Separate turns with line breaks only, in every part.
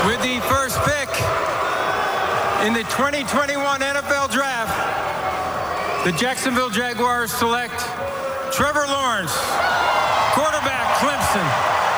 With the first pick in the 2021 NFL Draft, the Jacksonville Jaguars select Trevor Lawrence, quarterback, Clemson.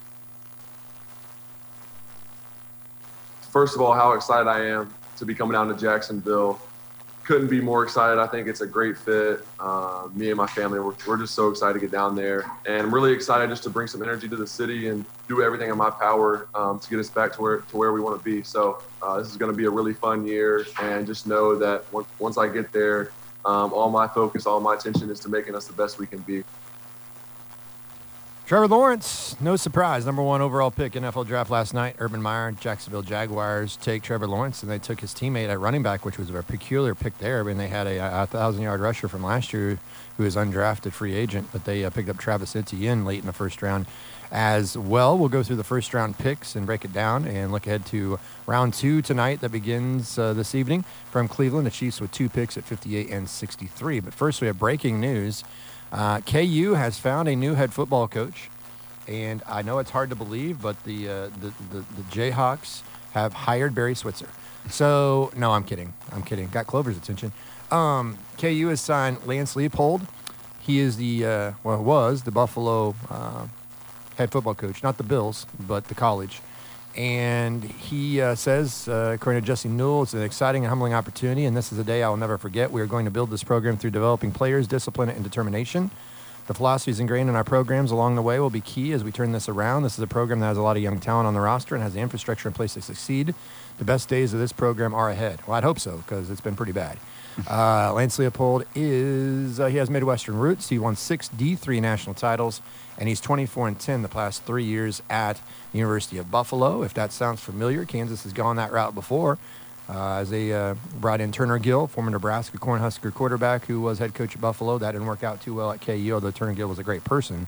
First of all, how excited I am to be coming down to Jacksonville. Couldn't be more excited. I think it's a great fit. Me and my family, we're just so excited to get down there. And I'm really excited just to bring some energy to the city and do everything in my power to get us back to where we want to be. So this is going to be a really fun year. And just know that once I get there, all my focus, all my attention is to making us the best we can be.
Trevor Lawrence, no surprise, number one overall pick in NFL draft last night. Urban Meyer, Jacksonville Jaguars take Trevor Lawrence, and they took his teammate at running back, which was a peculiar pick there. I mean, they had a 1,000-yard rusher from last year who was undrafted free agent, but they picked up Travis Etienne late in the first round as well. We'll go through the first-round picks and break it down and look ahead to round two tonight that begins this evening from Cleveland. The Chiefs with 2 picks at 58 and 63. But first, we have breaking news. KU has found a new head football coach, and I know it's hard to believe, but the Jayhawks have hired Barry Switzer. So, no, I'm kidding. Got Clover's attention. KU has signed Lance Leopold. He is was the Buffalo head football coach, not the Bills, but the college. And he says, according to Jesse Newell, it's an exciting and humbling opportunity, and this is a day I will never forget. We are going to build this program through developing players, discipline, and determination. The philosophies ingrained in our programs along the way will be key as we turn this around. This is a program that has a lot of young talent on the roster and has the infrastructure in place to succeed. The best days of this program are ahead. Well, I'd hope so, because it's been pretty bad. Lance Leopold he has Midwestern roots. He won 6 D3 national titles, and he's 24-10 the past 3 years at the University of Buffalo. If that sounds familiar, Kansas has gone that route before. As they brought in Turner Gill, former Nebraska Cornhusker quarterback who was head coach at Buffalo. That didn't work out too well at KU, although Turner Gill was a great person.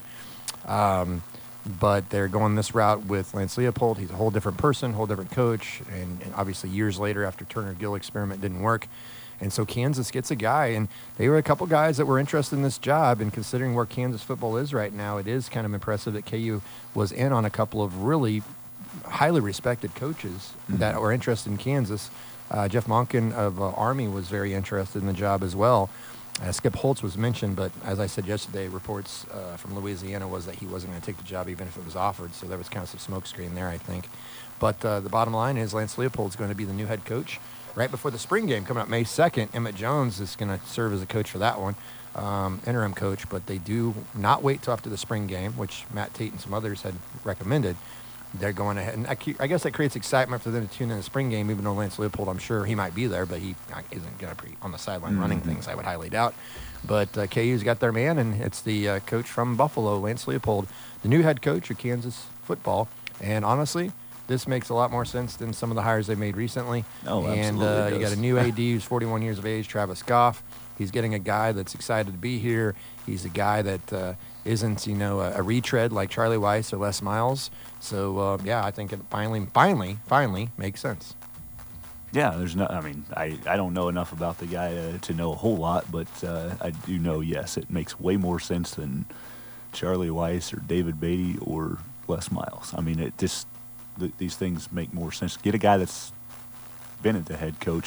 But they're going this route with Lance Leopold. He's a whole different person, whole different coach, and obviously years later after Turner Gill experiment didn't work. And so Kansas gets a guy, and they were a couple guys that were interested in this job. And considering where Kansas football is right now, it is kind of impressive that KU was in on a couple of really highly respected coaches that were interested in Kansas. Jeff Monken of Army was very interested in the job as well. Skip Holtz was mentioned, but as I said yesterday, reports from Louisiana was that he wasn't going to take the job even if it was offered. So there was kind of some smoke screen there, I think. But the bottom line is Lance Leopold's going to be the new head coach. Right before the spring game coming up May 2nd, Emmett Jones is going to serve as a coach for that one, interim coach. But they do not wait till after the spring game, which Matt Tate and some others had recommended. They're going ahead, and I guess that creates excitement for them to tune in the spring game, even though Lance Leopold, I'm sure he might be there, but he isn't going to be on the sideline running things, I would highly doubt. But KU's got their man, and it's the coach from Buffalo, Lance Leopold, the new head coach of Kansas football. And honestly, this makes a lot more sense than some of the hires they made recently.
Oh,
and
absolutely.
You got a new AD who's 41 years of age, Travis Goff. He's getting a guy that's excited to be here. He's a guy that isn't, a retread like Charlie Weiss or Les Miles. So, I think it finally makes sense.
Yeah, I don't know enough about the guy to know a whole lot, but I do know, yes, it makes way more sense than Charlie Weiss or David Beatty or Les Miles. I mean, it just... these things make more sense. Get a guy that's been at the head coach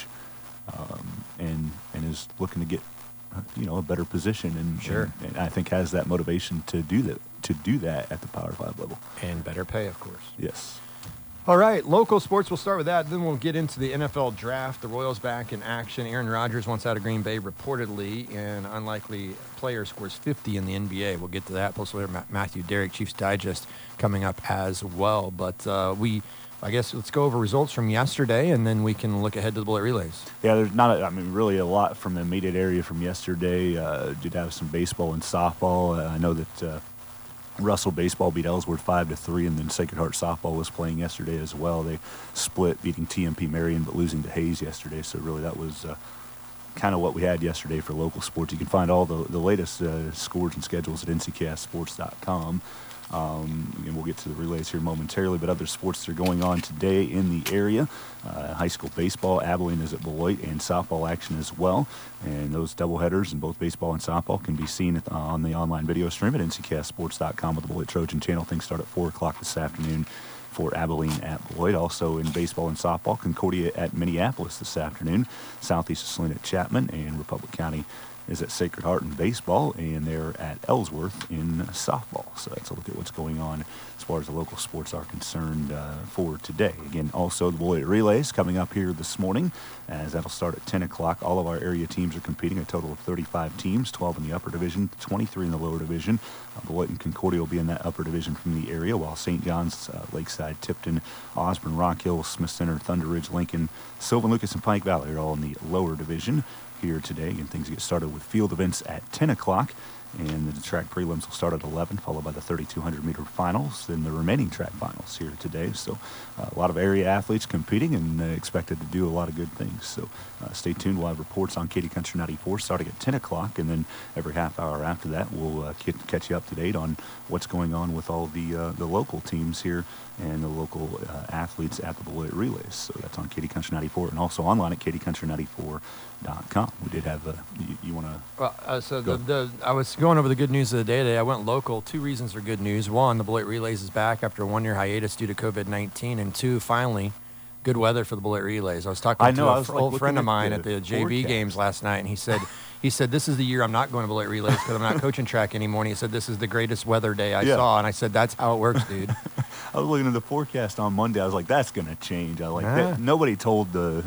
and is looking to get a better position and I think has that motivation to do that at the Power 5 level.
And better pay, of course.
Yes.
All right, local sports, we'll start with that. Then we'll get into the NFL draft. The Royals back in action. Aaron Rodgers wants out of Green Bay reportedly, and unlikely player scores 50 in the NBA. We'll get to that. Plus, later, Matthew Derrick, Chiefs Digest, coming up as well. But I guess let's go over results from yesterday, and then we can look ahead to the bullet relays.
Yeah, there's not, really a lot from the immediate area from yesterday. Did have some baseball and softball. I know that Russell baseball beat Ellsworth 5-3, and then Sacred Heart softball was playing yesterday as well. They split, beating TMP Marion, but losing to Hayes yesterday. So really that was kind of what we had yesterday for local sports. You can find all the latest scores and schedules at nckastsports.com. And we'll get to the relays here momentarily, but other sports that are going on today in the area. High school baseball, Abilene is at Beloit, and softball action as well. And those doubleheaders in both baseball and softball can be seen on the online video stream at nckastsports.com with the Beloit Trojan channel. Things start at 4 o'clock this afternoon for Abilene at Beloit. Also in baseball and softball, Concordia at Minneapolis this afternoon. Southeast is Salina at Chapman, and Republic County is at Sacred Heart in baseball, and they're at Ellsworth in softball. So that's a look at what's going on as far as the local sports are concerned for today. Again, also the Beloit Relays coming up here this morning, as that'll start at 10 o'clock. All of our area teams are competing, a total of 35 teams, 12 in the upper division, 23 in the lower division. Beloit and Concordia will be in that upper division from the area, while St. John's, Lakeside, Tipton, Osborne, Rock Hill, Smith Center, Thunder Ridge, Lincoln, Sylvan Lucas, and Pike Valley are all in the lower division here today. And things get started with field events at 10 o'clock. And the track prelims will start at 11, followed by the 3,200-meter finals, then the remaining track finals here today. So a lot of area athletes competing and expected to do a lot of good things. So stay tuned. We'll have reports on Katy Country 94 starting at 10 o'clock, and then every half hour after that, we'll catch you up to date on what's going on with all the local teams here and the local athletes at the Beloit Relays. So that's on Katy Country 94 and also online at katycountry94.com. We did have you want to...
Well, so I was going over the good news of the day today. I went local. 2 reasons for good news. 1, the Beloit Relays is back after a 1-year hiatus due to COVID-19. And 2, finally, good weather for the Beloit Relays. I was talking to an old friend of mine at the JV games last night, and he said, this is the year I'm not going to Beloit Relays because I'm not coaching track anymore. And he said, this is the greatest weather day I saw. And I said, that's how it works, dude.
I was looking at the forecast on Monday. I was like, that's going to change. I was like, that, nobody told the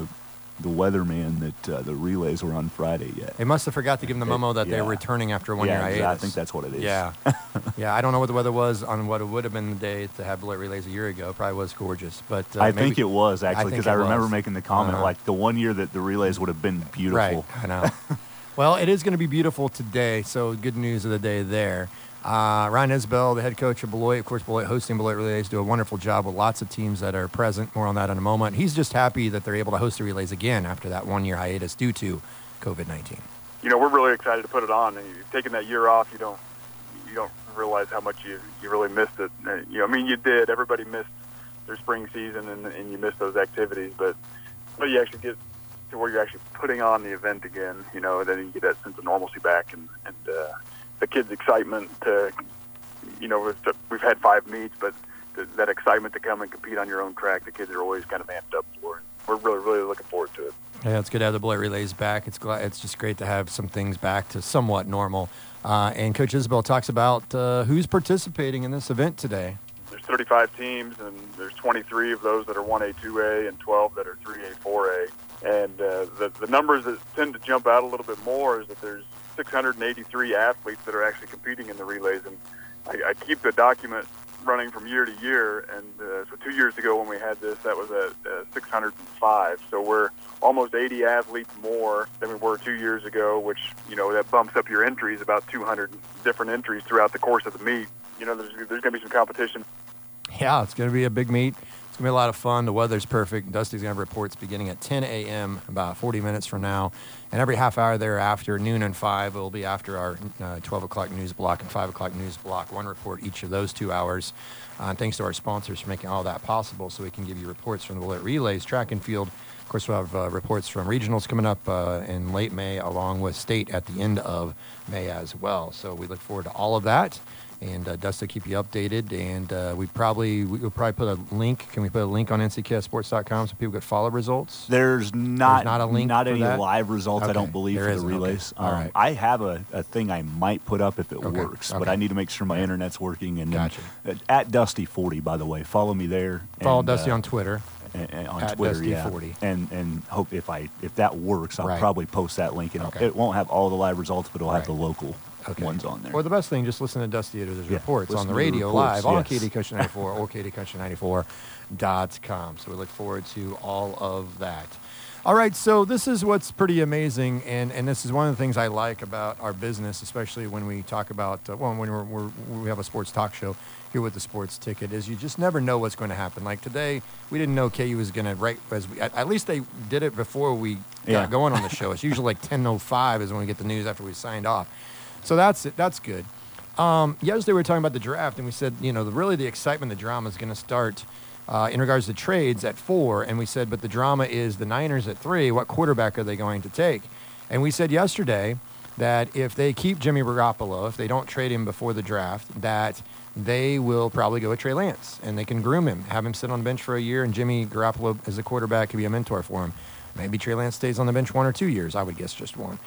weatherman that the relays were on Friday yet.
They must have forgot to give them the memo that they were returning after a 1-year hiatus.
Yeah, I think that's what it is.
Yeah. Yeah, I don't know what the weather was on what it would have been the day to have Beloit Relays a year ago. Probably was gorgeous. But
I think it was, actually, because I remember making the comment, like, the 1 year that the relays would have been beautiful.
Right, I know. Well, it is going to be beautiful today, so good news of the day there. Ryan Isbell, the head coach of Beloit, of course, Beloit hosting Beloit Relays, do a wonderful job with lots of teams that are present. More on that in a moment. He's just happy that they're able to host the relays again after that 1-year hiatus due to COVID-19.
You know, we're really excited to put it on. And you've taken that year off, you don't realize how much you really missed it. You know, I mean, you did. Everybody missed their spring season, and you missed those activities. But you actually get to where you're actually putting on the event again, you know, and then you get that sense of normalcy back, and the kids' excitement to, you know, we've had 5 meets, but that excitement to come and compete on your own track, the kids are always kind of amped up for. We're really, really looking forward to it.
Yeah, it's good to have the Beloit Relays back. It's just great to have some things back to somewhat normal. And Coach Isbell talks about who's participating in this event today.
There's 35 teams, and there's 23 of those that are 1A, 2A, and 12 that are 3A, 4A. And the numbers that tend to jump out a little bit more is that there's 683 athletes that are actually competing in the relays. And I keep the document running from year to year. And so 2 years ago when we had this, that was at 605. So we're almost 80 athletes more than we were 2 years ago, which, you know, that bumps up your entries, about 200 different entries throughout the course of the meet. You know, there's going to be some competition.
Yeah, it's going to be a big meet. It's going to be a lot of fun. The weather's perfect. Dusty's going to have reports beginning at 10 a.m., about 40 minutes from now. And every half hour thereafter, noon and 5, it will be after our 12 o'clock news block and 5 o'clock news block. 1 report each of those 2 hours. Thanks to our sponsors for making all that possible so we can give you reports from the Beloit Relays, track and field. Of course, we'll have reports from regionals coming up in late May, along with state at the end of May as well. So we look forward to all of that. And Dusty will keep you updated. And we'll probably put a link. Can we put a link on nctsports.com so people could follow results?
There's not
a link.
Not any
that?
live results,
Okay.
I don't believe,
There
for the
isn't.
relays.
Okay. All right.
I have a thing I might put up if it works, but
Okay.
I need to make sure my internet's working. And
Gotcha.
At Dusty40, by the way, follow me there.
Follow
and,
Dusty on Twitter.
And on
at
Twitter,
Dusty40.
and hope if that works, I'll
Right.
probably post that link. And
Okay.
it won't have all the live results, but it'll have
Right.
the local ones on there.
Or the best thing, just listen to Dusty at his reports
listen
on the
to the
radio
reports,
live on
yes.
Katy Country 94 or katycountry94.com. So we look forward to all of that. All right, so this is what's pretty amazing, and this is one of the things I like about our business, especially when we talk about, when we have a sports talk show here with the Sports Ticket, is you just never know what's going to happen. Like today, we didn't know KU was going to, at least they did it before we got going on the show. It's usually like 10:05 is when we get the news after we signed off. So that's it. That's good. Yesterday we were talking about the draft, and we said, really the excitement, the drama is going to start in regards to trades at 4. And we said, but the drama is the Niners at 3. What quarterback are they going to take? And we said yesterday that if they keep Jimmy Garoppolo, if they don't trade him before the draft, that they will probably go with Trey Lance, and they can groom him, have him sit on the bench for a year, and Jimmy Garoppolo as a quarterback could be a mentor for him. Maybe Trey Lance stays on the bench 1 or 2 years. I would guess just 1.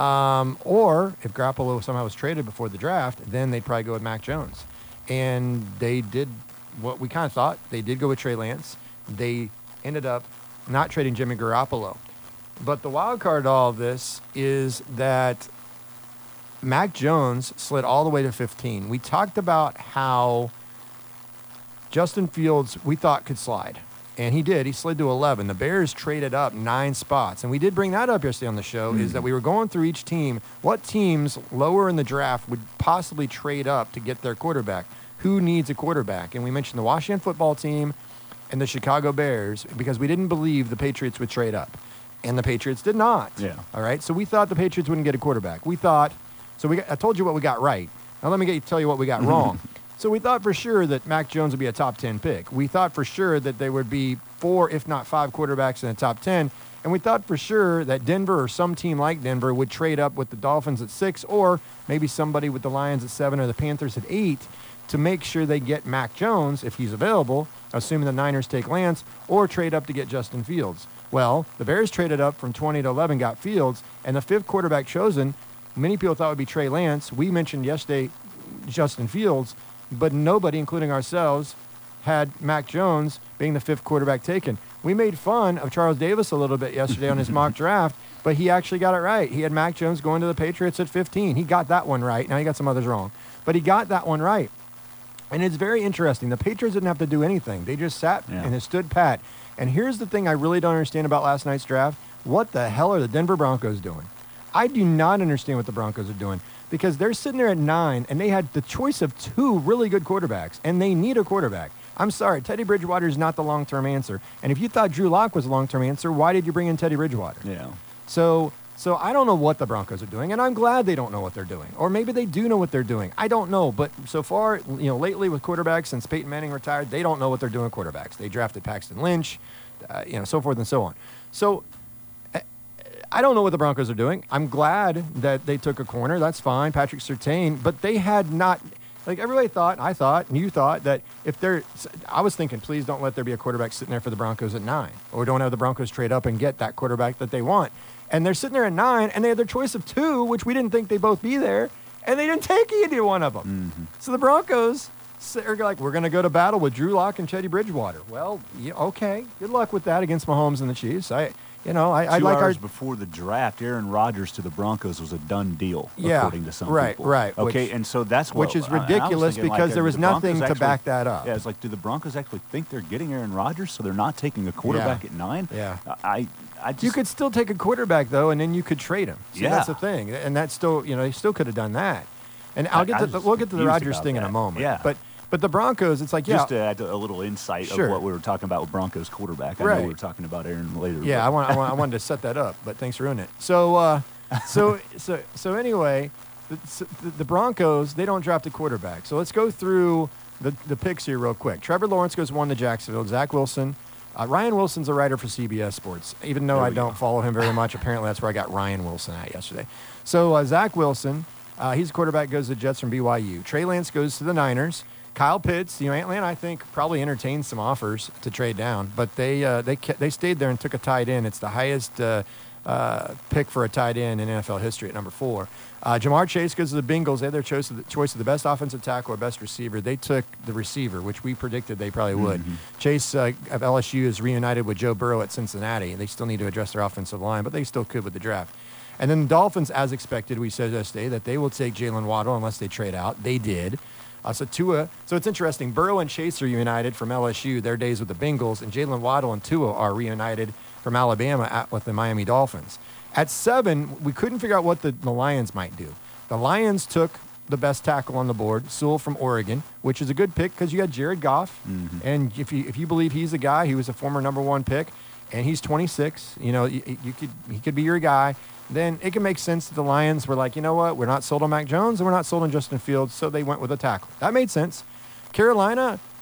Or if Garoppolo somehow was traded before the draft, then they'd probably go with Mac Jones. And they did what we kind of thought. They did go with Trey Lance. They ended up not trading Jimmy Garoppolo. But the wild card to all of this is that Mac Jones slid all the way to 15. We talked about how Justin Fields, we thought, could slide. And he did. He slid to 11. The Bears traded up 9 spots. And we did bring that up yesterday on the show, is that we were going through each team. What teams lower in the draft would possibly trade up to get their quarterback? Who needs a quarterback? And we mentioned the Washington football team and the Chicago Bears because we didn't believe the Patriots would trade up. And the Patriots did not.
Yeah.
All right? So we thought the Patriots wouldn't get a quarterback. We thought, I told you what we got right. Now let me tell you what we got wrong. So we thought for sure that Mac Jones would be a top 10 pick. We thought for sure that there would be 4, if not 5 quarterbacks in the top 10. And we thought for sure that Denver or some team like Denver would trade up with the Dolphins at 6, or maybe somebody with the Lions at 7 or the Panthers at 8 to make sure they get Mac Jones if he's available, assuming the Niners take Lance, or trade up to get Justin Fields. Well, the Bears traded up from 20 to 11, got Fields, and the 5th quarterback chosen, many people thought would be Trey Lance. We mentioned yesterday Justin Fields, but nobody, including ourselves, had Mac Jones being the 5th quarterback taken. We made fun of Charles Davis a little bit yesterday on his mock draft, but he actually got it right. He had Mac Jones going to the Patriots at 15. He got that one right. Now he got some others wrong, but he got that one right. And it's very interesting. The Patriots didn't have to do anything. They just sat and they stood pat. And here's the thing I really don't understand about last night's draft. What the hell are the Denver Broncos doing? I do not understand what the Broncos are doing, because they're sitting there at 9, and they had the choice of 2 really good quarterbacks, and they need a quarterback. I'm sorry, Teddy Bridgewater is not the long-term answer. And if you thought Drew Lock was a long-term answer, why did you bring in Teddy Bridgewater?
Yeah.
So I don't know what the Broncos are doing, and I'm glad they don't know what they're doing. Or maybe they do know what they're doing. I don't know. But so far, lately with quarterbacks, since Peyton Manning retired, they don't know what they're doing with quarterbacks. They drafted Paxton Lynch, so forth and so on. So I don't know what the Broncos are doing. I'm glad that they took a corner. That's fine, Patrick Surtain. But they had not, like everybody thought, I thought, and you thought, that I was thinking, please don't let there be a quarterback sitting there for the Broncos at 9. Or don't have the Broncos trade up and get that quarterback that they want. And they're sitting there at 9, and they had their choice of 2, which we didn't think they'd both be there, and they didn't take either one of them. Mm-hmm. So the Broncos are like, we're going to go to battle with Drew Lock and Teddy Bridgewater. Well, okay, good luck with that against Mahomes and the Chiefs. I
2 hours before the draft, Aaron Rodgers to the Broncos was a done deal, according to some people.
Right.
Okay, and so that's
which is ridiculous because there was nothing to back that up.
Yeah, it's like, do the Broncos actually think they're getting Aaron Rodgers, so they're not taking a quarterback at 9?
Yeah.
I just,
you could still take a quarterback though, and then you could trade him. See, that's the thing, and that's still, they still could have done that. And we'll get to the Rodgers thing in a moment.
Yeah.
But the Broncos, it's like,
just to add a little insight of what we were talking about with Broncos quarterback. I know we were talking about Aaron later.
Yeah, I wanted to set that up, but thanks for ruining it. So anyway, the Broncos, they don't draft a quarterback. So let's go through the picks here real quick. Trevor Lawrence goes 1 to Jacksonville. Zach Wilson. Ryan Wilson's a writer for CBS Sports. Even though I don't follow him very much, apparently that's where I got Ryan Wilson at yesterday. So Zach Wilson, he's a quarterback, goes to the Jets from BYU. Trey Lance goes to the Niners. Kyle Pitts, Atlanta, I think, probably entertained some offers to trade down, but they stayed there and took a tight end. It's the highest pick for a tight end in NFL history at number 4. Jamar Chase goes to the Bengals. They had their choice of the best offensive tackle or best receiver. They took the receiver, which we predicted they probably would. Mm-hmm. Chase of LSU is reunited with Joe Burrow at Cincinnati. They still need to address their offensive line, but they still could with the draft. And then the Dolphins, as expected, we said yesterday that they will take Jalen Waddle unless they trade out. They did. So it's interesting. Burrow and Chase are reunited from LSU, their days with the Bengals, and Jalen Waddle and Tua are reunited from Alabama with the Miami Dolphins. At 7, we couldn't figure out what the Lions might do. The Lions took the best tackle on the board, Sewell from Oregon, which is a good pick because you had Jared Goff, and if you believe he's a guy, he was a former number 1 pick, and he's 26. He could be your guy. Then it can make sense that the Lions were like, you know what, we're not sold on Mac Jones and we're not sold on Justin Fields, so they went with a tackle. That made sense. Carolina,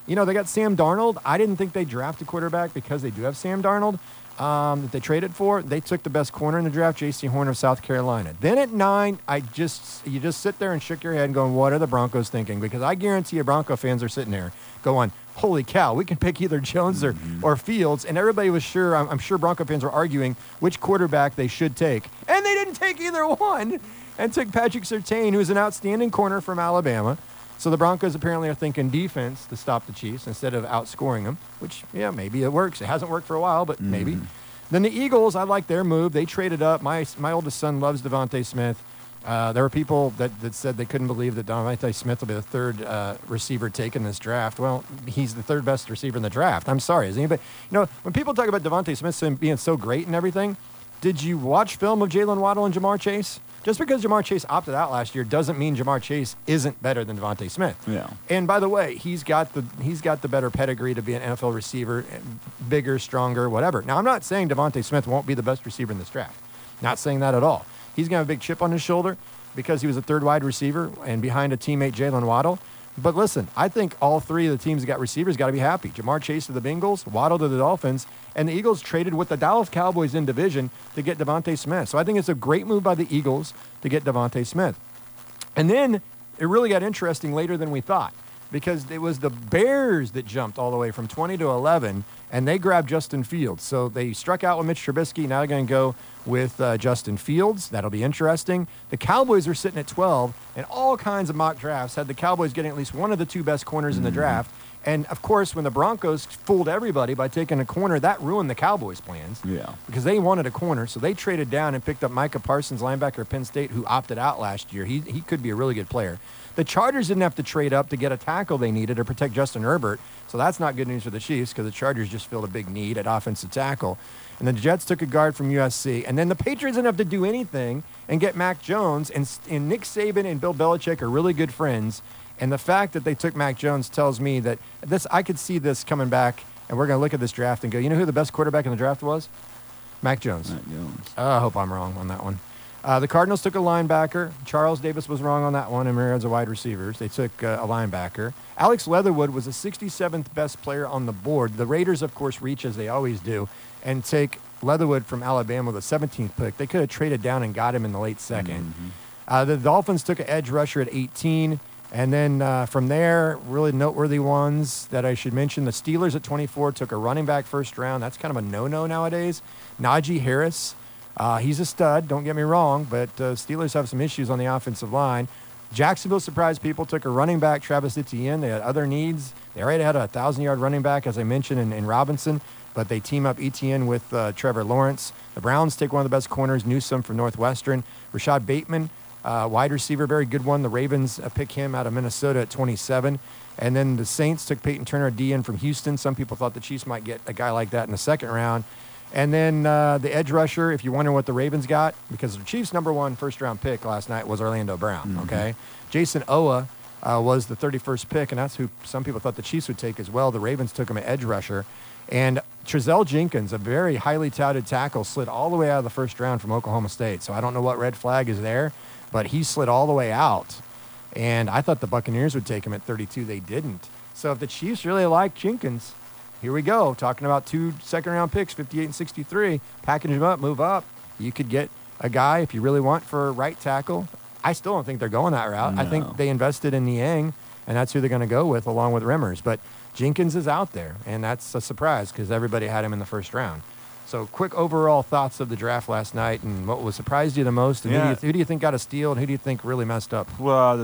You know, they got Sam Darnold. I didn't think they'd draft a quarterback because they do have Sam Darnold that they traded for. They took the best corner in the draft, J.C. Horn of South Carolina. Then at 9, you just sit there and shook your head and going, what are the Broncos thinking? Because I guarantee you Bronco fans are sitting there going, holy cow, we can pick either Jones or Fields. And everybody was sure, I'm sure Bronco fans were arguing which quarterback they should take. And they didn't take either one and took Patrick Surtain, who's an outstanding corner from Alabama. So the Broncos apparently are thinking defense to stop the Chiefs instead of outscoring them, which, yeah, maybe it works. It hasn't worked for a while, but maybe. Then the Eagles, I like their move. They traded up. My oldest son loves Devontae Smith. There were people that said they couldn't believe that Devontae Smith will be the third receiver taken this draft. Well, he's the third best receiver in the draft. I'm sorry. Is anybody, when people talk about Devontae Smith being so great and everything, did you watch film of Jalen Waddle and Jamar Chase? Just because Jamar Chase opted out last year doesn't mean Jamar Chase isn't better than Devontae Smith.
Yeah.
And by the way, he's got the better pedigree to be an NFL receiver, bigger, stronger, whatever. Now, I'm not saying Devontae Smith won't be the best receiver in this draft. Not saying that at all. He's going to have a big chip on his shoulder because he was a third wide receiver and behind a teammate, Jalen Waddle. But listen, I think all three of the teams that got receivers got to be happy. Jamar Chase to the Bengals, Waddle to the Dolphins, and the Eagles traded with the Dallas Cowboys in division to get Devontae Smith. So I think it's a great move by the Eagles to get Devontae Smith. And then it really got interesting later than we thought because it was the Bears that jumped all the way from 20 to 11, and they grabbed Justin Fields. So they struck out with Mitch Trubisky. Now they're going to go with Justin Fields. That'll be interesting. The Cowboys are sitting at 12, and all kinds of mock drafts had the Cowboys getting at least one of the two best corners in the draft. And, of course, when the Broncos fooled everybody by taking a corner, that ruined the Cowboys' plans.
Yeah.
Because they wanted a corner, so they traded down and picked up Micah Parsons, linebacker of Penn State, who opted out last year. He could be a really good player. The Chargers didn't have to trade up to get a tackle they needed to protect Justin Herbert, so that's not good news for the Chiefs because the Chargers just filled a big need at offensive tackle. And the Jets took a guard from USC. And then the Patriots didn't have to do anything and get Mac Jones. And Nick Saban and Bill Belichick are really good friends. And the fact that they took Mac Jones tells me that I could see this coming back, and we're going to look at this draft and go, you know who the best quarterback in the draft was? Mac Jones.
Mac Jones.
I hope I'm wrong on that one. The Cardinals took a linebacker. Charles Davis was wrong on that one, and Myriad's a wide receivers. They took a linebacker. Alex Leatherwood was the 67th best player on the board. The Raiders, of course, reach as they always do and take Leatherwood from Alabama, the 17th pick. They could have traded down and got him in the late second. The Dolphins took an edge rusher at 18. And then from there, really noteworthy ones that I should mention, the Steelers at 24 took a running back first round. That's kind of a no-no nowadays. Najee Harris, he's a stud, don't get me wrong, but Steelers have some issues on the offensive line. Jacksonville surprised people, took a running back, Travis Etienne. They had other needs. They already had a 1,000-yard running back, as I mentioned, in Robinson, but they team up Etienne with Trevor Lawrence. The Browns take one of the best corners, Newsome from Northwestern. Rashad Bateman, wide receiver, very good one. The Ravens pick him out of Minnesota at 27. And then the Saints took Peyton Turner, DN from Houston. Some people thought the Chiefs might get a guy like that in the second round. And then the edge rusher, if you wonder what the Ravens got, because the Chiefs' number one first-round pick last night was Orlando Brown, okay? Jason Owa was the 31st pick, and that's who some people thought the Chiefs would take as well. The Ravens took him an edge rusher. And Trezell Jenkins, a very highly touted tackle, slid all the way out of the first round from Oklahoma State. So I don't know what red flag is there, but he slid all the way out. And I thought the Buccaneers would take him at 32. They didn't. So if the Chiefs really like Jenkins, here we go. Talking about 2 second-round picks, 58 and 63. Package them up, move up. You could get a guy, if you really want, for right tackle. I still don't think they're going that route.
No.
I think they invested in Niang, and that's who they're going to go with along with Rimmers. But Jenkins is out there, and that's a surprise because everybody had him in the first round. So quick overall thoughts of the draft last night and what was surprised you the most, and who do you think got a steal, and who do you think really messed up?
Well,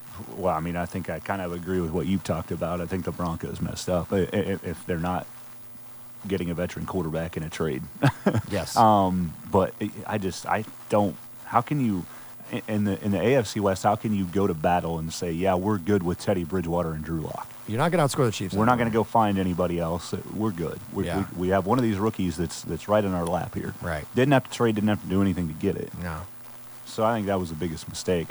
I mean, I think I kind of agree with what you've talked about. I think the Broncos messed up if they're not getting a veteran quarterback in a trade.
Yes.
But I don't. How can you, in the AFC West, how can you go to battle and say, yeah, we're good with Teddy Bridgewater and Drew Lock?
You're not going to outscore the Chiefs.
We're not going to go find anybody else. We're good. We have one of these rookies that's right in our lap here.
Right.
Didn't have to trade. Didn't have to do anything to get it.
No.
So I think that was the biggest mistake.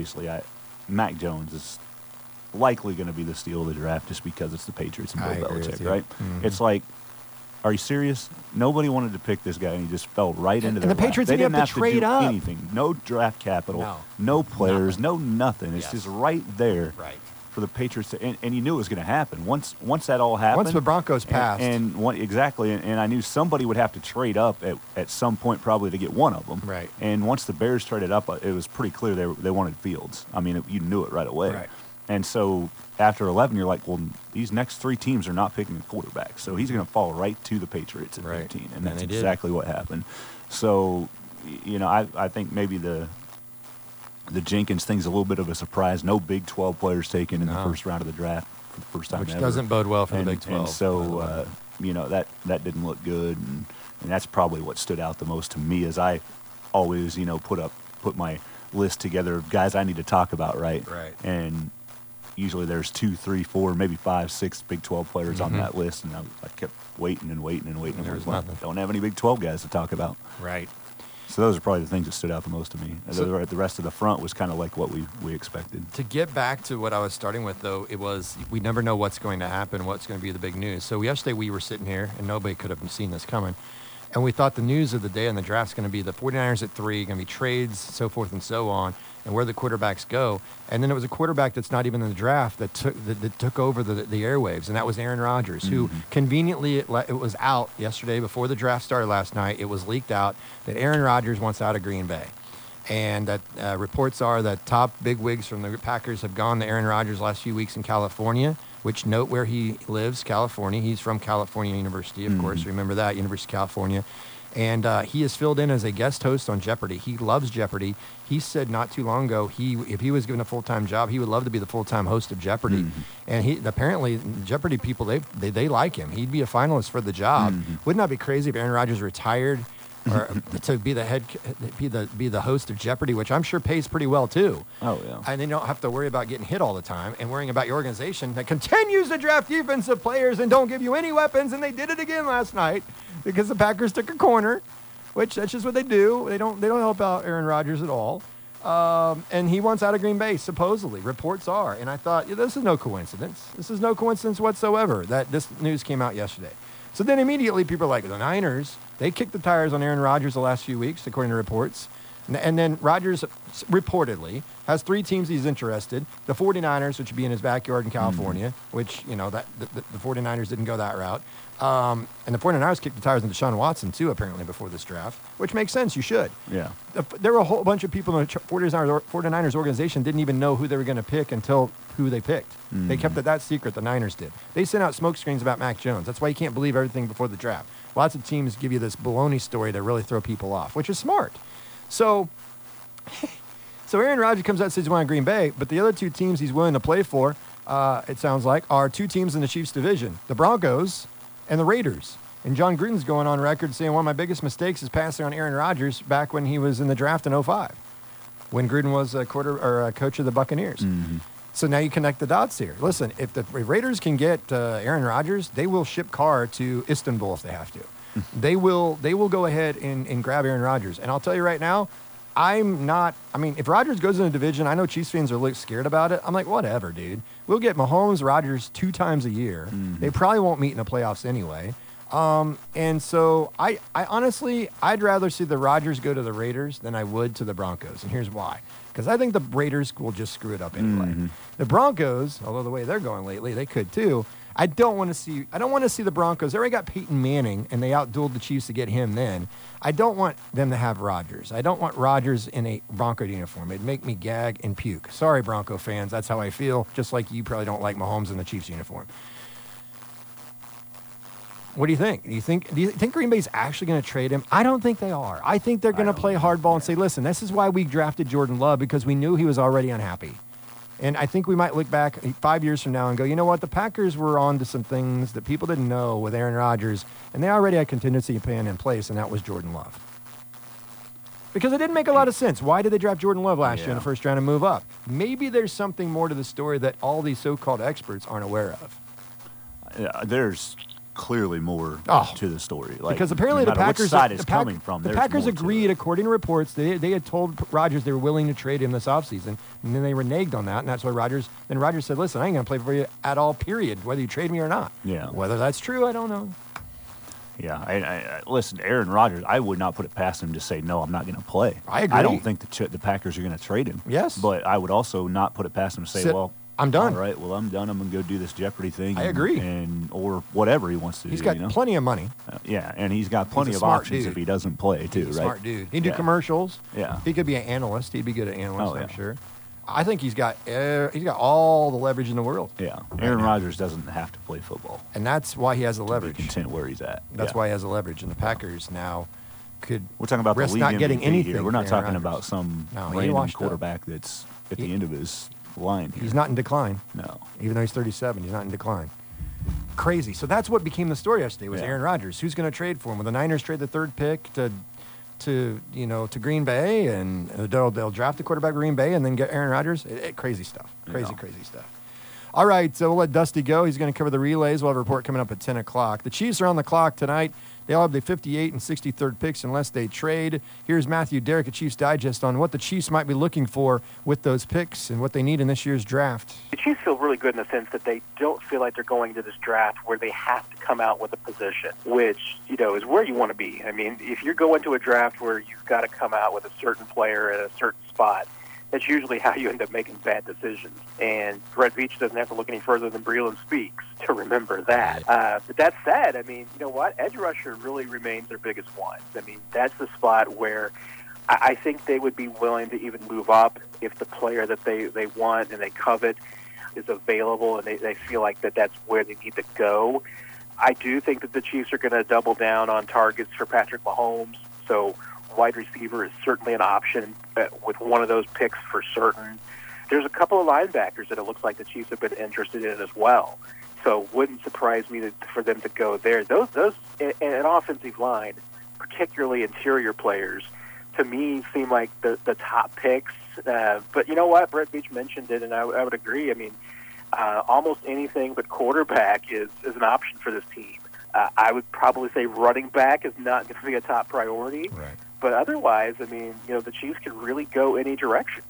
Mac Jones is likely going to be the steal of the draft just because it's the Patriots and Bill Belichick, right? Mm-hmm. It's like, are you serious? Nobody wanted to pick this guy, and he just fell right into their lap.
And the Patriots
didn't
have to trade up.
Anything. No draft capital. No players. No nothing. It's just right there.
Right.
for the Patriots, and you knew it was going to happen. Once that all happened.
Once the Broncos passed.
Exactly, and I knew somebody would have to trade up at some point probably to get one of them.
Right.
And once the Bears traded up, it was pretty clear they wanted Fields. I mean, you knew it right away.
Right.
And so after 11, you're like, well, these next 3 teams are not picking a quarterback. So he's going to fall right to the Patriots at 15. And that's exactly what happened. So, I think maybe the Jenkins thing's a little bit of a surprise. No Big 12 players taken in the first round of the draft for the first time
Which
ever.
doesn't bode well for the Big 12.
And so, that didn't look good. And that's probably what stood out the most to me as I always, put my list together of guys I need to talk about, right?
Right.
And usually there's 2, 3, 4, maybe 5, 6 Big 12 players on that list. And I kept waiting and waiting and waiting.
There was
nothing. Don't have any Big 12 guys to talk about.
Right.
So those are probably the things that stood out the most to me. So, the rest of the front was kind of like what we expected.
To get back to what I was starting with, though, it was we never know what's going to happen, what's going to be the big news. So yesterday we were sitting here, and nobody could have seen this coming, and we thought the news of the day on the draft is going to be the 49ers at 3, going to be trades, so forth and so on, and where the quarterbacks go. And then it was a quarterback that's not even in the draft that took over the airwaves, and that was Aaron Rodgers, who conveniently it was out yesterday before the draft started last night. It was leaked out that Aaron Rodgers wants out of Green Bay. And that reports are that top bigwigs from the Packers have gone to Aaron Rodgers last few weeks in California, which note where he lives, California. He's from California University, of course. Remember that, University of California. And he is filled in as a guest host on Jeopardy. He loves Jeopardy. He said not too long ago, if he was given a full-time job, he would love to be the full-time host of Jeopardy. And apparently Jeopardy people, they like him. He'd be a finalist for the job. Wouldn't that be crazy if Aaron Rodgers retired or to be the host of Jeopardy, which I'm sure pays pretty well too.
Oh yeah.
And they don't have to worry about getting hit all the time and worrying about your organization that continues to draft defensive players and don't give you any weapons. And they did it again last night because the Packers took a corner, which that's just what they do. They don't help out Aaron Rodgers at all. And he wants out of Green Bay, supposedly. Reports are. And I thought, this is no coincidence. This is no coincidence whatsoever that this news came out yesterday. So then immediately people are like, the Niners, they kicked the tires on Aaron Rodgers the last few weeks, according to reports. And then Rodgers reportedly has 3 teams he's interested. The 49ers, which would be in his backyard in California, which, the 49ers didn't go that route. And the 49ers kicked the tires on Deshaun Watson, too, apparently, before this draft, which makes sense. You should.
Yeah.
There were a whole bunch of people in the 49ers organization didn't even know who they were going to pick until who they picked. They kept it that secret, the Niners did. They sent out smoke screens about Mac Jones. That's why you can't believe everything before the draft. Lots of teams give you this baloney story to really throw people off, which is smart. So Aaron Rodgers comes out and says he wants Green Bay, but the other 2 teams he's willing to play for, it sounds like, are 2 teams in the Chiefs division, the Broncos and the Raiders. And John Gruden's going on record saying one of my biggest mistakes is passing on Aaron Rodgers back when he was in the draft in 2005, when Gruden was a coach of the Buccaneers. So now you connect the dots here. Listen, if the Raiders can get Aaron Rodgers, they will ship Carr to Istanbul if they have to. They will go ahead and grab Aaron Rodgers. And I'll tell you right now, if Rodgers goes in a division, I know Chiefs fans are scared about it. I'm like, whatever, dude. We'll get Mahomes, Rodgers 2 times a year. They probably won't meet in the playoffs anyway. And so I honestly, I'd rather see the Rodgers go to the Raiders than I would to the Broncos. And here's why. Because I think the Raiders will just screw it up anyway. The Broncos, although the way they're going lately, they could too. I don't want to see the Broncos. They already got Peyton Manning, and they outdueled the Chiefs to get him then. I don't want them to have Rodgers. I don't want Rodgers in a Bronco uniform. It'd make me gag and puke. Sorry, Bronco fans. That's how I feel, just like you probably don't like Mahomes in the Chiefs uniform. What do you think? Do you think Green Bay's actually going to trade him? I don't think they are. I think they're going to play hardball and say, listen, this is why we drafted Jordan Love, because we knew he was already unhappy. And I think we might look back 5 years from now and go, you know what? The Packers were on to some things that people didn't know with Aaron Rodgers, and they already had contingency plan in place, and that was Jordan Love. Because it didn't make a lot of sense. Why did they draft Jordan Love last year in the first round and move up? Maybe there's something more to the story that all these so-called experts aren't aware of.
There's clearly more to the story.
Because apparently
no
the Packers,
which side it's coming from.
The Packers agreed, according to reports, they had told Rodgers they were willing to trade him this offseason, and then they reneged on that, and that's why Rodgers said, listen, I ain't going to play for you at all, period, whether you trade me or not.
Yeah.
Whether that's true, I don't know.
Yeah, I listen, Aaron Rodgers, I would not put it past him to say, no, I'm not going to play.
I agree.
I don't think the Packers are going to trade him.
Yes.
But I would also not put it past him to say,
I'm done.
All right, well, I'm done. I'm going to go do this Jeopardy thing.
I agree.
Or whatever he wants to
He's
do.
got plenty of money.
Yeah, and he's got plenty
He's a
of
smart
options
dude.
if he doesn't play, too,
He's a
right?
smart dude. He'd do
Yeah.
commercials.
Yeah.
He could be an analyst. He'd be good at analyst,
Oh, yeah.
I'm sure. I think he's got all the leverage in the world.
Yeah. Aaron Rodgers doesn't have to play football.
And that's why he has the
Be
leverage.
content where he's at.
That's
Yeah.
why he has the leverage. And the Packers now could
We're talking about the
risk
league
not getting
MVP
anything.
here. We're not
from Aaron
talking
Rodgers.
about some
No, he
random
washed up.
quarterback that's at the end of his line here.
He's not in decline.
No.
Even though he's 37, he's not in decline. Crazy. So that's what became the story yesterday was
Yeah.
Aaron Rodgers. Who's going to trade for him? Will the Niners trade the third pick to Green Bay, and they'll draft the quarterback Green Bay and then get Aaron Rodgers? Crazy stuff. Crazy stuff. All right, so we'll let Dusty go. He's going to cover the relays. We'll have a report coming up at 10 o'clock. The Chiefs are on the clock tonight. They all have the 58 and 63rd picks unless they trade. Here's Matthew Derrick at Chiefs Digest on what the Chiefs might be looking for with those picks and what they need in this year's draft.
The Chiefs feel really good in the sense that they don't feel like they're going to this draft where they have to come out with a position, which, is where you want to be. I mean, if you're going to a draft where you've got to come out with a certain player at a certain spot, that's usually how you end up making bad decisions. And Brett Veach doesn't have to look any further than Breeland Speaks to remember that. But that said, I mean, you know what? Edge rusher really remains their biggest one. I mean, that's the spot where I think they would be willing to even move up if the player that they want and they covet is available and they feel like that's where they need to go. I do think that the Chiefs are going to double down on targets for Patrick Mahomes. So wide receiver is certainly an option with one of those picks for certain. There's a couple of linebackers that it looks like the Chiefs have been interested in as well. So wouldn't surprise me for them to go there. Those an offensive line, particularly interior players, to me seem like the top picks. But you know what? Brett Veach mentioned it, and I would agree. I mean, almost anything but quarterback is an option for this team. I would probably say running back is not going to be a top priority.
Right.
But otherwise, I mean, the Chiefs can really go any direction.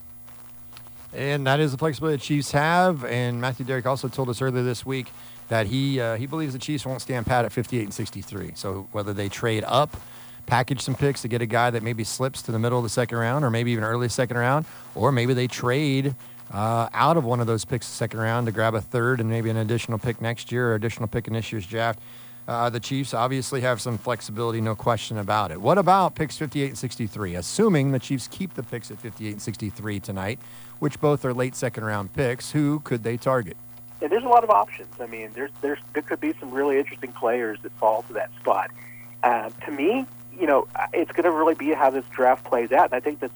And that is the flexibility the Chiefs have. And Matthew Derrick also told us earlier this week that he believes the Chiefs won't stand pat at 58 and 63. So whether they trade up, package some picks to get a guy that maybe slips to the middle of the second round or maybe even early second round, or maybe they trade out of one of those picks the second round to grab a third and maybe an additional pick next year or additional pick in this year's draft. The Chiefs obviously have some flexibility, no question about it. What about picks 58 and 63? Assuming the Chiefs keep the picks at 58 and 63 tonight, which both are late second-round picks, who could they target?
And there's a lot of options. I mean, there could be some really interesting players that fall to that spot. To me, it's going to really be how this draft plays out. And I think that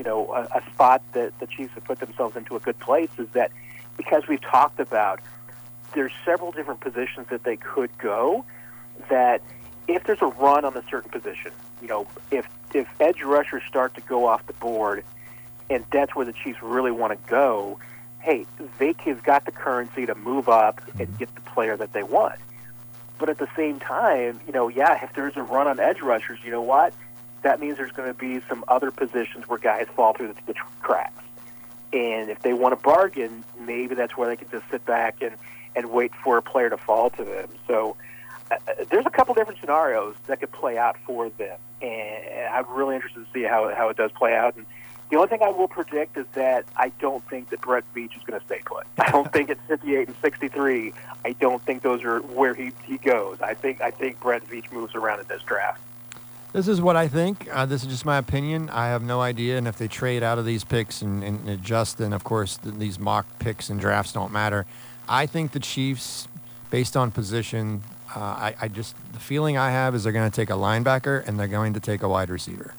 a spot that the Chiefs have put themselves into a good place is that because we've talked about there's several different positions that they could go, that if there's a run on a certain position, if edge rushers start to go off the board and that's where the Chiefs really want to go, hey, they've got the currency to move up and get the player that they want. But at the same time, if there's a run on edge rushers, you know what? That means there's going to be some other positions where guys fall through the cracks. And if they want to bargain, maybe that's where they can just sit back and wait for a player to fall to them. So there's a couple different scenarios that could play out for them. And I'm really interested to see how it does play out. And the only thing I will predict is that I don't think that Brett Veach is going to stay put. I don't think it's 58 and 63. I don't think those are where he goes. I think Brett Veach moves around in this draft.
This is what I think. This is just my opinion. I have no idea. And if they trade out of these picks and adjust, then, of course, these mock picks and drafts don't matter. I think the Chiefs, based on position, the feeling I have is they're going to take a linebacker and they're going to take a wide receiver.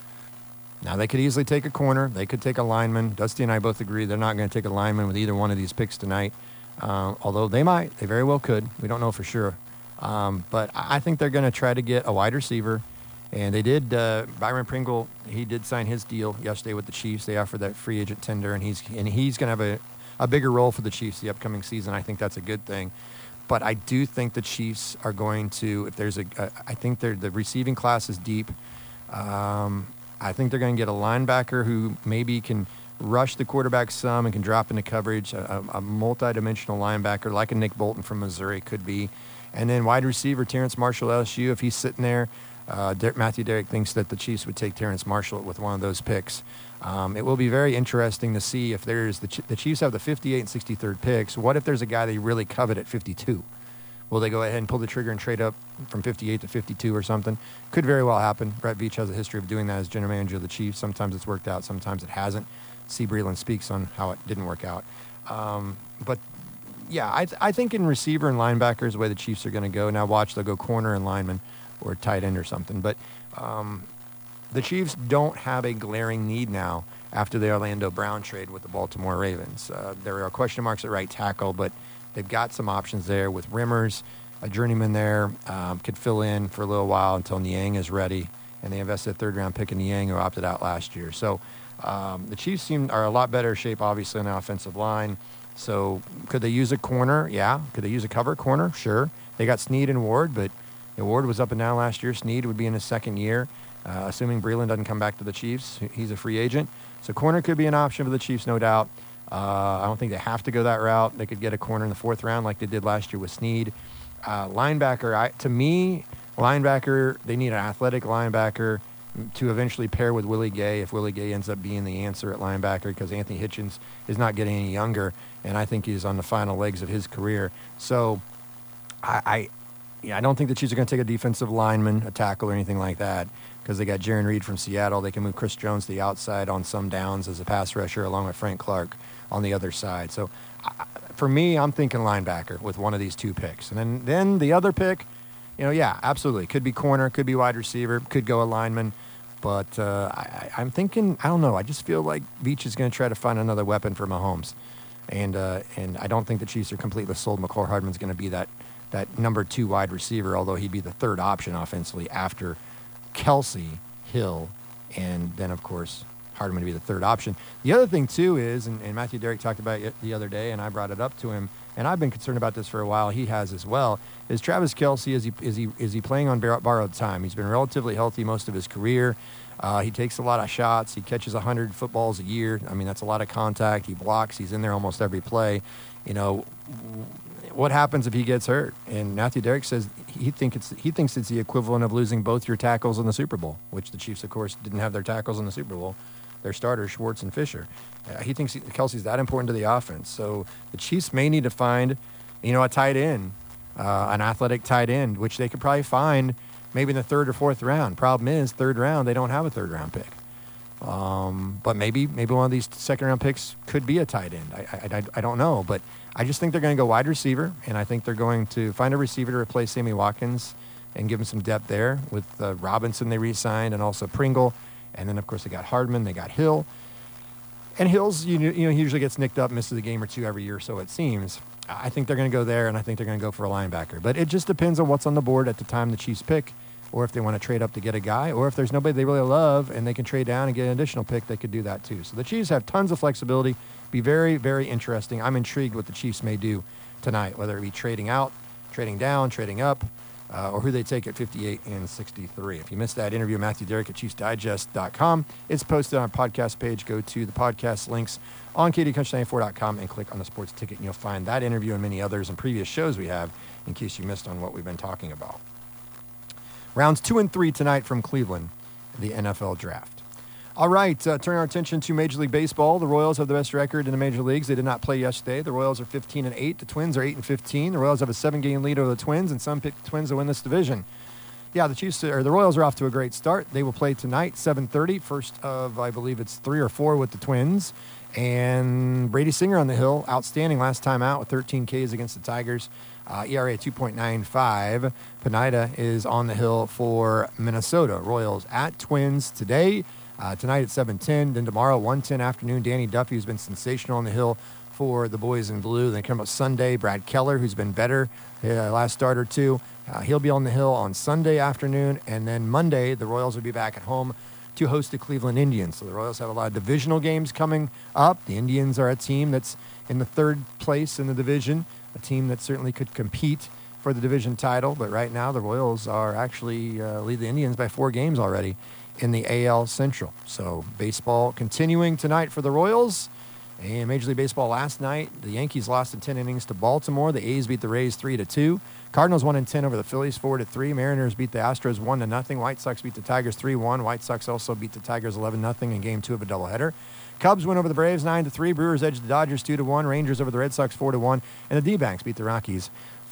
Now, they could easily take a corner. They could take a lineman. Dusty and I both agree they're not going to take a lineman with either one of these picks tonight, although they might. They very well could. We don't know for sure. But I think they're going to try to get a wide receiver. And they did. Byron Pringle, he did sign his deal yesterday with the Chiefs. They offered that free agent tender, and he's going to have a bigger role for the Chiefs the upcoming season. I think that's a good thing. But I do think the Chiefs are going to, if there's I think the receiving class is deep. I think they're going to get a linebacker who maybe can rush the quarterback some and can drop into coverage, a multi-dimensional linebacker like a Nick Bolton from Missouri could be. And then wide receiver Terrence Marshall, LSU, if he's sitting there, Matthew Derrick thinks that the Chiefs would take Terrence Marshall with one of those picks. It will be very interesting to see if there's the Chiefs have the 58 and 63rd picks. What if there's a guy they really covet at 52? Will they go ahead and pull the trigger and trade up from 58 to 52 or something? Could very well happen. Brett Veach has a history of doing that as general manager of the Chiefs. Sometimes it's worked out, sometimes it hasn't. Steve Breland speaks on how it didn't work out. But yeah, I think in receiver and linebackers, the way the Chiefs are going to go. Now watch, they'll go corner and lineman or tight end or something. But the Chiefs don't have a glaring need now after the Orlando Brown trade with the Baltimore Ravens. There are question marks at right tackle, but they've got some options there with Rimmers, a journeyman there, could fill in for a little while until Niang is ready. And they invested a third-round pick in Niang, who opted out last year. So the Chiefs are a lot better shape, obviously, on the offensive line. So could they use a corner? Yeah. Could they use a cover corner? Sure. They got Snead and Ward, but Ward was up and down last year. Snead would be in his second year, assuming Breland doesn't come back to the Chiefs. He's a free agent. So corner could be an option for the Chiefs, no doubt. I don't think they have to go that route. They could get a corner in the fourth round like they did last year with Snead. Linebacker, to me, linebacker, they need an athletic linebacker to eventually pair with Willie Gay if Willie Gay ends up being the answer at linebacker, because Anthony Hitchens is not getting any younger, and I think he's on the final legs of his career. So I don't think the Chiefs are going to take a defensive lineman, a tackle, or anything like that, because they got Jaron Reed from Seattle. They can move Chris Jones to the outside on some downs as a pass rusher, along with Frank Clark on the other side. So for me, I'm thinking linebacker with one of these two picks. And then the other pick, yeah, absolutely. Could be corner, could be wide receiver, could go a lineman. But I'm thinking, I don't know. I just feel like Veach is going to try to find another weapon for Mahomes. And I don't think the Chiefs are completely sold. McCall Hardman's going to be that number 2 wide receiver, although he'd be the third option offensively after Kelsey, Hill, and then, of course, Hardman to be the third option. The other thing, too, is, and Matthew Derrick talked about it the other day, and I brought it up to him, and I've been concerned about this for a while, he has as well, is Travis Kelsey, is he playing on borrowed time? He's been relatively healthy most of his career. He takes a lot of shots. He catches 100 footballs a year. I mean, that's a lot of contact. He blocks. He's in there almost every play. What happens if he gets hurt? And Matthew Derrick says he thinks it's the equivalent of losing both your tackles in the Super Bowl, which the Chiefs, of course, didn't have their tackles in the Super Bowl. Their starters, Schwartz and Fisher. He thinks Kelsey's that important to the offense. So the Chiefs may need to find, a tight end, an athletic tight end, which they could probably find maybe in the third or fourth round. Problem is, third round, they don't have a third round pick. But maybe one of these second round picks could be a tight end. I don't know, but I just think they're going to go wide receiver, and I think they're going to find a receiver to replace Sammy Watkins and give him some depth there with Robinson they re-signed, and also Pringle. And then, of course, they got Hardman, they got Hill. And Hill's, he usually gets nicked up, misses a game or two every year, so it seems. I think they're going to go there, and I think they're going to go for a linebacker. But it just depends on what's on the board at the time the Chiefs pick, or if they want to trade up to get a guy, or if there's nobody they really love and they can trade down and get an additional pick, they could do that too. So the Chiefs have tons of flexibility. Be very, very interesting. I'm intrigued what the Chiefs may do tonight, whether it be trading out, trading down, trading up, or who they take at 58 and 63. If you missed that interview, Matthew Derrick at ChiefsDigest.com. It's posted on our podcast page. Go to the podcast links on KDCountry94.com and click on the sports ticket, and you'll find that interview and many others and previous shows we have in case you missed on what we've been talking about. Rounds 2 and 3 tonight from Cleveland, the NFL Draft. All right, turn our attention to Major League Baseball. The Royals have the best record in the major leagues. They did not play yesterday. The Royals are 15-8. The Twins are 8-15. The Royals have a 7-game lead over the Twins, and some pick the Twins to win this division. Yeah, the Royals are off to a great start. They will play tonight, 7:30. First of, I believe it's 3 or 4 with the Twins. And Brady Singer on the hill, outstanding last time out with 13 Ks against the Tigers. ERA 2.95. Pineda is on the hill for Minnesota. Royals at Twins today. Tonight at 7:10. Then tomorrow, 1:10 afternoon, Danny Duffy, who's been sensational on the hill for the boys in blue. Then come up Sunday, Brad Keller, who's been better last start or two. He'll be on the hill on Sunday afternoon. And then Monday, the Royals will be back at home to host the Cleveland Indians. So the Royals have a lot of divisional games coming up. The Indians are a team that's in the third place in the division, a team that certainly could compete for the division title. But right now, the Royals are actually lead the Indians by 4 games already in the AL Central. So baseball continuing tonight for the Royals. And Major League Baseball last night, the Yankees lost in 10 innings to Baltimore. The A's beat the Rays 3-2. Cardinals won in 10 over the Phillies 4-3. Mariners beat the Astros 1-0. White Sox beat the Tigers 3-1. White Sox also beat the Tigers 11-0 in Game 2 of a doubleheader. Cubs win over the Braves 9-3. Brewers edged the Dodgers 2-1. Rangers over the Red Sox 4-1. And the D-backs beat the Rockies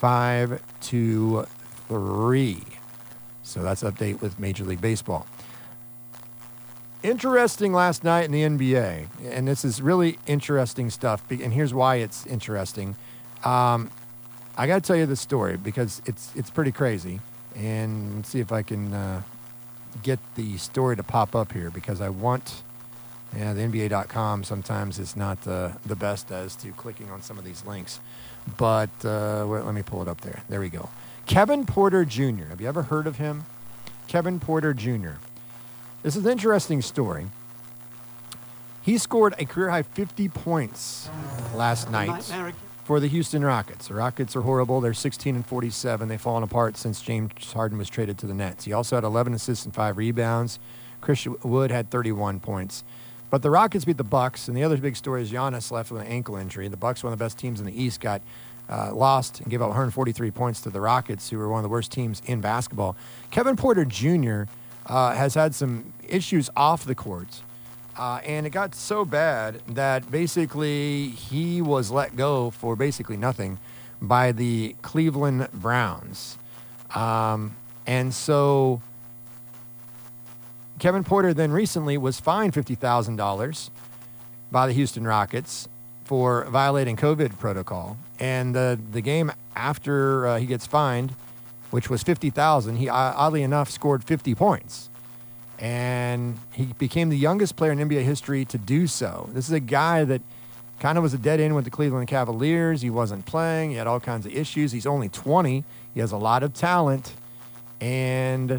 5-3. So that's an update with Major League Baseball. Interesting last night in the NBA, and this is really interesting stuff, and here's why it's interesting. I got to tell you this story because it's pretty crazy, and let's see if I can get the story to pop up here because I want, the NBA.com sometimes is not the best as to clicking on some of these links, but let me pull it up there. There we go. Kevin Porter Jr. Have you ever heard of him? Kevin Porter Jr. This is an interesting story. He scored a career-high 50 points last night for the Houston Rockets. The Rockets are horrible. They're 16-47. They've fallen apart since James Harden was traded to the Nets. He also had 11 assists and 5 rebounds. Christian Wood had 31 points. But the Rockets beat the Bucks, and the other big story is Giannis left with an ankle injury. The Bucks, one of the best teams in the East, got lost and gave up 143 points to the Rockets, who were one of the worst teams in basketball. Kevin Porter Jr. Has had some issues off the court, and it got so bad that basically he was let go for basically nothing by the Cleveland Browns. And so Kevin Porter then recently was fined $50,000 by the Houston Rockets for violating COVID protocol. And the game after he gets fined, which was $50,000, he oddly enough scored 50 points. And he became the youngest player in NBA history to do so. This is a guy that kind of was a dead end with the Cleveland Cavaliers. He wasn't playing. He had all kinds of issues. He's only 20. He has a lot of talent. And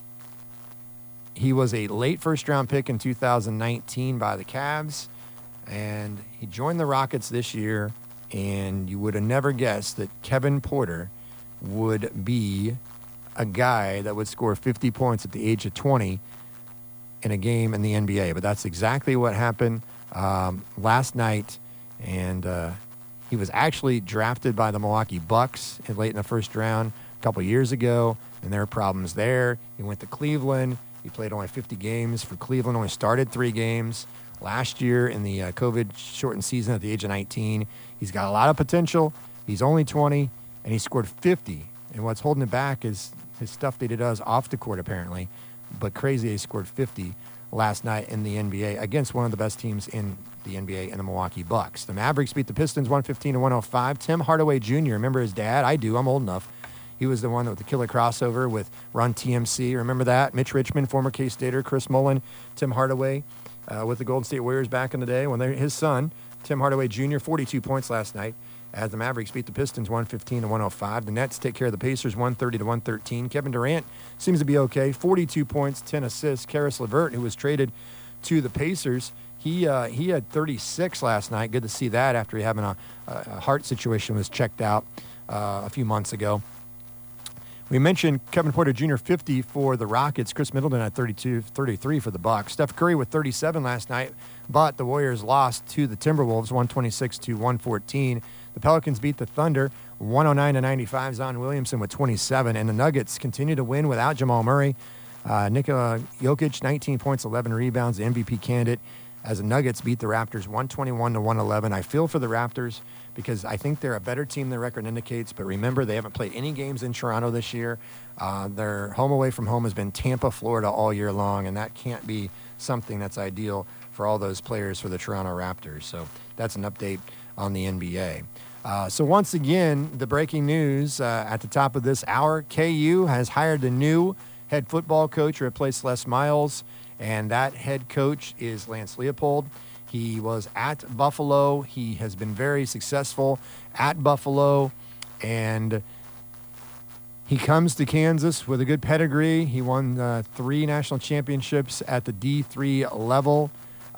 he was a late first-round pick in 2019 by the Cavs. And he joined the Rockets this year. And you would have never guessed that Kevin Porter would be a guy that would score 50 points at the age of 20 in a game in the NBA. But that's exactly what happened last night. And he was actually drafted by the Milwaukee Bucks late in the first round a couple years ago, and there were problems there. He went to Cleveland. He played only 50 games for Cleveland, only started 3 games last year in the COVID-shortened season at the age of 19. He's got a lot of potential. He's only 20. And he scored 50. And what's holding him back is his stuff that he does off the court, apparently. But crazy, he scored 50 last night in the NBA against one of the best teams in the NBA and the Milwaukee Bucks. The Mavericks beat the Pistons 115-105. Tim Hardaway Jr., remember his dad? I do. I'm old enough. He was the one with the killer crossover with Run TMC. Remember that? Mitch Richmond, former K-Stater, Chris Mullin, Tim Hardaway with the Golden State Warriors back in the day. His son, Tim Hardaway Jr., 42 points last night as the Mavericks beat the Pistons 115-105. The Nets take care of the Pacers 130-113. Kevin Durant seems to be okay. 42 points, 10 assists. Karis LeVert, who was traded to the Pacers, he had 36 last night. Good to see that after he having a heart situation was checked out a few months ago. We mentioned Kevin Porter Jr. 50 for the Rockets. Chris Middleton had 33 for the Bucks. Steph Curry with 37 last night, but the Warriors lost to the Timberwolves 126-114. The Pelicans beat the Thunder 109-95. Zion Williamson with 27, and the Nuggets continue to win without Jamal Murray. Nikola Jokic, 19 points, 11 rebounds, the MVP candidate, as the Nuggets beat the Raptors 121-111. I feel for the Raptors because I think they're a better team than their record indicates. But remember, they haven't played any games in Toronto this year. Their home away from home has been Tampa, Florida all year long, and that can't be something that's ideal for all those players for the Toronto Raptors. So that's an update on the NBA. So once again, the breaking news at the top of this hour, KU has hired a new head football coach to replace Les Miles, and that head coach is Lance Leopold. He was at Buffalo. He has been very successful at Buffalo, and he comes to Kansas with a good pedigree. He won 3 national championships at the D3 level.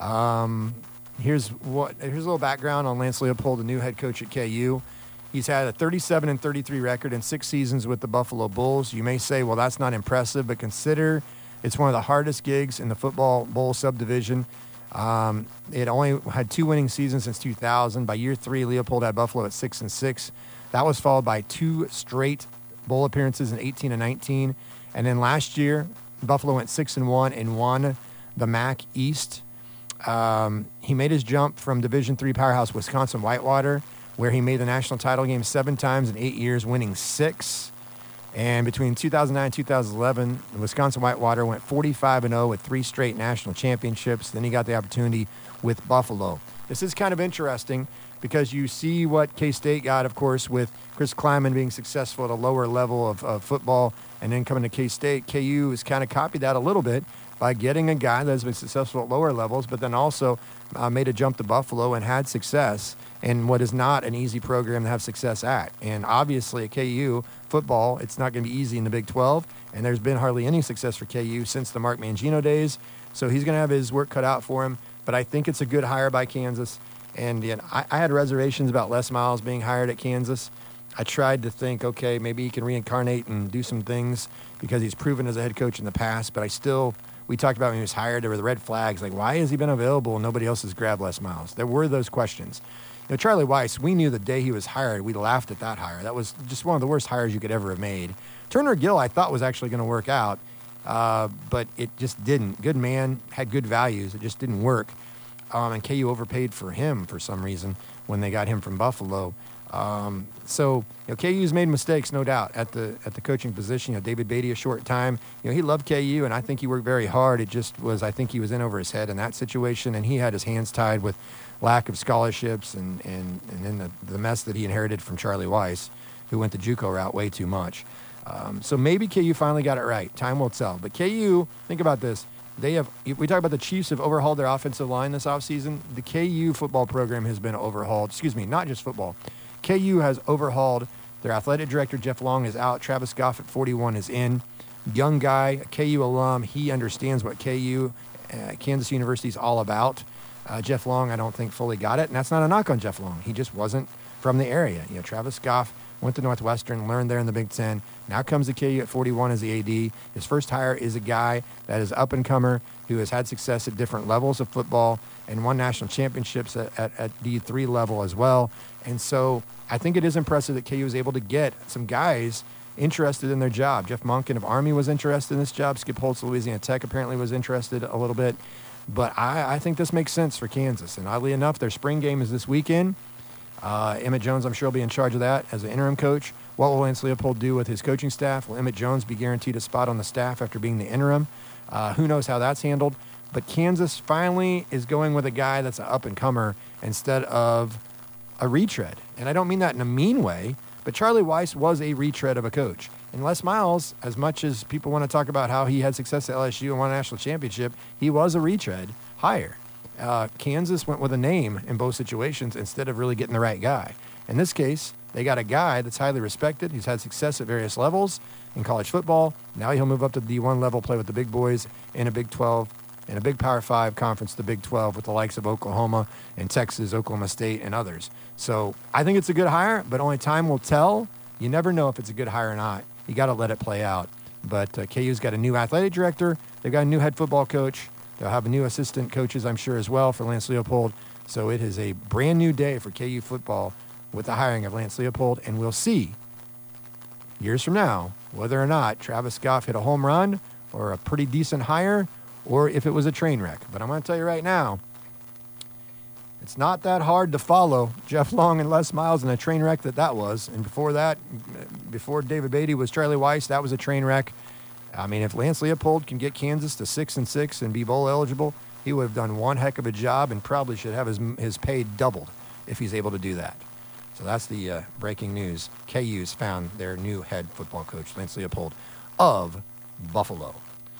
Here's a little background on Lance Leopold, the new head coach at KU. He's had a 37-33 record in 6 seasons with the Buffalo Bulls. You may say, well, that's not impressive, but consider it's one of the hardest gigs in the football bowl subdivision. It only had 2 winning seasons since 2000. By year 3, Leopold had Buffalo at 6-6. That was followed by 2 straight bowl appearances in 18 and 19. And then last year, Buffalo went 6-1 and won the MAC East. He made his jump from Division III powerhouse Wisconsin Whitewater, where he made the national title game 7 times in 8 years, winning 6. And between 2009 and 2011, Wisconsin Whitewater went 45-0 with 3 straight national championships. Then he got the opportunity with Buffalo. This is kind of interesting because you see what K-State got, of course, with Chris Kleiman being successful at a lower level of football and then coming to K-State. KU has kind of copied that a little bit by getting a guy that has been successful at lower levels, but then also made a jump to Buffalo and had success in what is not an easy program to have success at. And obviously at KU football, it's not going to be easy in the Big 12, and there's been hardly any success for KU since the Mark Mangino days. So he's going to have his work cut out for him, but I think it's a good hire by Kansas. And I had reservations about Les Miles being hired at Kansas. I tried to think, okay, maybe he can reincarnate and do some things because he's proven as a head coach in the past, but we talked about when he was hired, there were the red flags, like why has he been available and nobody else has grabbed Les Miles? There were those questions. Charlie Weiss, we knew the day he was hired, we laughed at that hire. That was just one of the worst hires you could ever have made. Turner Gill, I thought, was actually going to work out, but it just didn't. Good man, had good values. It just didn't work. And KU overpaid for him for some reason when they got him from Buffalo. So KU's made mistakes, no doubt, at the coaching position. David Beatty, a short time. He loved KU, and I think he worked very hard. It just was, I think he was in over his head in that situation, and he had his hands tied with lack of scholarships and then the mess that he inherited from Charlie Weiss, who went the JUCO route way too much. So maybe KU finally got it right. Time will tell. But KU, think about this. We talk about the Chiefs have overhauled their offensive line this offseason. The KU football program has been overhauled. Excuse me, not just football. KU has overhauled. Their athletic director, Jeff Long, is out. Travis Goff at 41 is in. Young guy, a KU alum. He understands what KU, Kansas University, is all about. Jeff Long, I don't think, fully got it. And that's not a knock on Jeff Long. He just wasn't from the area. Travis Goff went to Northwestern, learned there in the Big Ten. Now comes to KU at 41 as the AD. His first hire is a guy that is up-and-comer who has had success at different levels of football and won national championships at D3 level as well. And so I think it is impressive that KU was able to get some guys interested in their job. Jeff Monken of Army was interested in this job. Skip Holtz of Louisiana Tech apparently was interested a little bit. But I think this makes sense for Kansas. And oddly enough, their spring game is this weekend. Emmett Jones, I'm sure, will be in charge of that as an interim coach. What will Lance Leopold do with his coaching staff? Will Emmett Jones be guaranteed a spot on the staff after being the interim? Who knows how that's handled? But Kansas finally is going with a guy that's an up-and-comer instead of a retread. And I don't mean that in a mean way, but Charlie Weiss was a retread of a coach. And Les Miles, as much as people want to talk about how he had success at LSU and won a national championship, he was a retread hire. Kansas went with a name in both situations instead of really getting the right guy. In this case, they got a guy that's highly respected. He's had success at various levels in college football. Now he'll move up to the D1 level, play with the big boys in a Big 12, in a big Power 5 conference, the Big 12, with the likes of Oklahoma and Texas, Oklahoma State, and others. So I think it's a good hire, but only time will tell. You never know if it's a good hire or not. You got to let it play out. But KU's got a new athletic director. They've got a new head football coach. They'll have new assistant coaches, I'm sure, as well for Lance Leopold. So it is a brand new day for KU football with the hiring of Lance Leopold. And we'll see years from now whether or not Travis Goff hit a home run or a pretty decent hire or if it was a train wreck. But I'm going to tell you right now, it's not that hard to follow Jeff Long and Les Miles in a train wreck that was. And before that, before David Beatty was Charlie Weiss, that was a train wreck. I mean, if Lance Leopold can get Kansas to 6-6 and be bowl eligible, he would have done one heck of a job and probably should have his pay doubled if he's able to do that. So that's the breaking news. KU's found their new head football coach, Lance Leopold of Buffalo.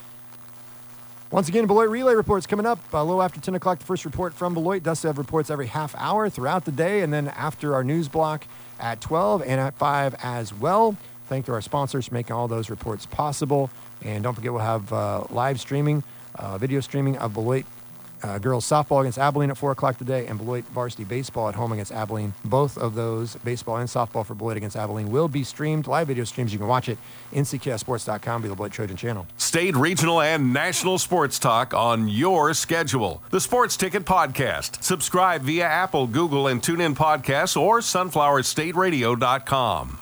Once again, Beloit Relay Reports coming up a little after 10 o'clock. The first report from Beloit. Does have reports every half hour throughout the day, and then after our news block at 12 and at 5 as well. Thank to our sponsors for making all those reports possible. And don't forget, we'll have live streaming, video streaming of Beloit girls softball against Abilene at 4 o'clock today, and Beloit varsity baseball at home against Abilene. Both of those, baseball and softball for Beloit against Abilene, will be streamed, live video streams. You can watch it, ncksports.com, be the Beloit Trojan channel.
State, regional, and national sports talk on your schedule. The Sports Ticket Podcast. Subscribe via Apple, Google, and TuneIn Podcasts or sunflowerstateradio.com.